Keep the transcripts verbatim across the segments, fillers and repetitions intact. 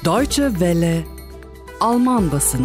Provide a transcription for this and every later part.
Deutsche Welle Alman basını.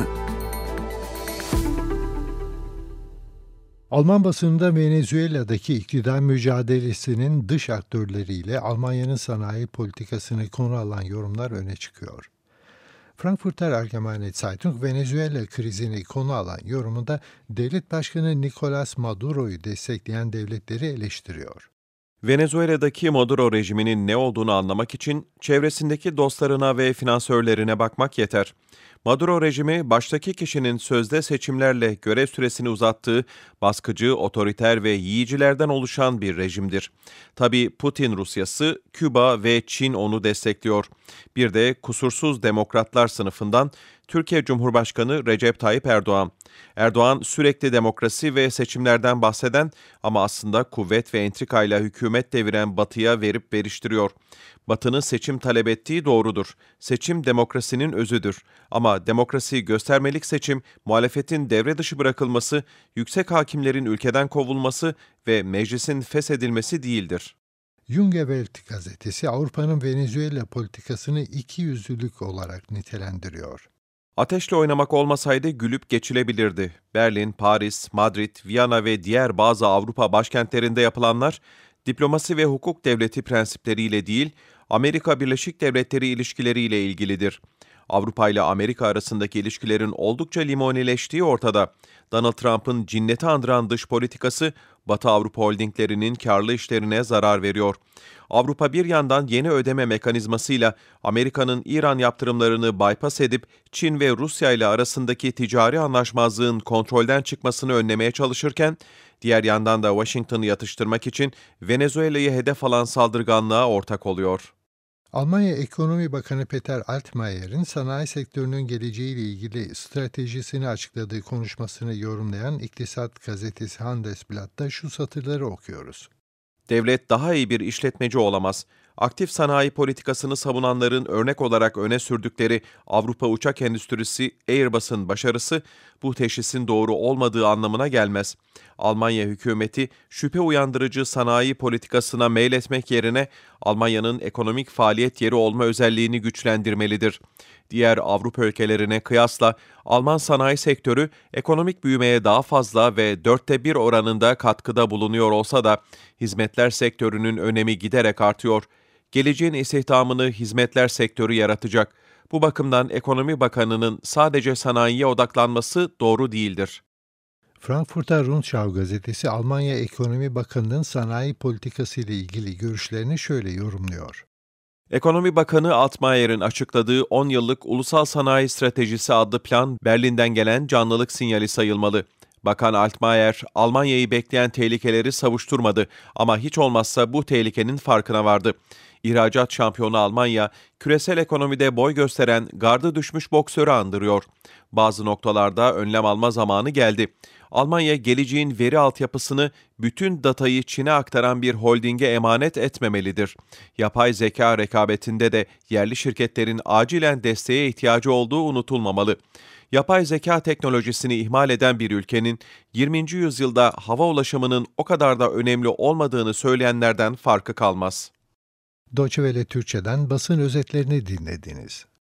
Alman basınında Venezuela'daki iktidar mücadelesinin dış aktörleriyle Almanya'nın sanayi politikasını konu alan yorumlar öne çıkıyor. Frankfurter Allgemeine Zeitung, Venezuela krizini konu alan yorumunda devlet başkanı Nicolas Maduro'yu destekleyen devletleri eleştiriyor. Venezuela'daki Maduro rejiminin ne olduğunu anlamak için çevresindeki dostlarına ve finansörlerine bakmak yeter. Maduro rejimi, baştaki kişinin sözde seçimlerle görev süresini uzattığı baskıcı, otoriter ve yiyicilerden oluşan bir rejimdir. Tabii Putin Rusyası, Küba ve Çin onu destekliyor. Bir de kusursuz demokratlar sınıfından Türkiye Cumhurbaşkanı Recep Tayyip Erdoğan. Erdoğan sürekli demokrasi ve seçimlerden bahseden ama aslında kuvvet ve entrikayla hükümet deviren Batı'ya verip veriştiriyor. Batı'nın seçim talep ettiği doğrudur. Seçim demokrasinin özüdür. Ama demokrasi göstermelik seçim, muhalefetin devre dışı bırakılması, yüksek hakimlerin ülkeden kovulması ve meclisin feshedilmesi değildir. Junge Welt gazetesi Avrupa'nın Venezuela politikasını ikiyüzlülük olarak nitelendiriyor. Ateşle oynamak olmasaydı gülüp geçilebilirdi. Berlin, Paris, Madrid, Viyana ve diğer bazı Avrupa başkentlerinde yapılanlar, diplomasi ve hukuk devleti prensipleriyle değil, Amerika Birleşik Devletleri ilişkileriyle ilgilidir. Avrupa ile Amerika arasındaki ilişkilerin oldukça limonileştiği ortada. Donald Trump'ın cinneti andıran dış politikası, Batı Avrupa holdinglerinin karlı işlerine zarar veriyor. Avrupa bir yandan yeni ödeme mekanizmasıyla Amerika'nın İran yaptırımlarını bypass edip Çin ve Rusya ile arasındaki ticari anlaşmazlığın kontrolden çıkmasını önlemeye çalışırken, diğer yandan da Washington'ı yatıştırmak için Venezuela'yı hedef alan saldırganlığa ortak oluyor. Almanya Ekonomi Bakanı Peter Altmayer'in sanayi sektörünün geleceğiyle ilgili stratejisini açıkladığı konuşmasını yorumlayan İktisat gazetesi Handelsblatt'ta şu satırları okuyoruz. Devlet daha iyi bir işletmeci olamaz. Aktif sanayi politikasını savunanların örnek olarak öne sürdükleri Avrupa uçak endüstrisi Airbus'un başarısı bu teşhisin doğru olmadığı anlamına gelmez. Almanya hükümeti şüphe uyandırıcı sanayi politikasına meyletmek yerine Almanya'nın ekonomik faaliyet yeri olma özelliğini güçlendirmelidir. Diğer Avrupa ülkelerine kıyasla Alman sanayi sektörü ekonomik büyümeye daha fazla ve dörtte bir oranında katkıda bulunuyor olsa da hizmetler sektörünün önemi giderek artıyor. Geleceğin istihdamını hizmetler sektörü yaratacak. Bu bakımdan Ekonomi Bakanı'nın sadece sanayiye odaklanması doğru değildir. Frankfurter Rundschau gazetesi Almanya Ekonomi Bakanı'nın sanayi politikası ile ilgili görüşlerini şöyle yorumluyor. Ekonomi Bakanı Altmayer'in açıkladığı on yıllık Ulusal Sanayi Stratejisi adlı plan Berlin'den gelen canlılık sinyali sayılmalı. Bakan Altmayer, Almanya'yı bekleyen tehlikeleri savuşturmadı ama hiç olmazsa bu tehlikenin farkına vardı. İhracat şampiyonu Almanya, küresel ekonomide boy gösteren gardı düşmüş boksörü andırıyor. Bazı noktalarda önlem alma zamanı geldi. Almanya, geleceğin veri altyapısını, bütün datayı Çin'e aktaran bir holdinge emanet etmemelidir. Yapay zeka rekabetinde de yerli şirketlerin acilen desteğe ihtiyacı olduğu unutulmamalı. Yapay zeka teknolojisini ihmal eden bir ülkenin yirminci yüzyılda hava ulaşımının o kadar da önemli olmadığını söyleyenlerden farkı kalmaz. Deutsche Welle Türkçe'den basın özetlerini dinlediniz.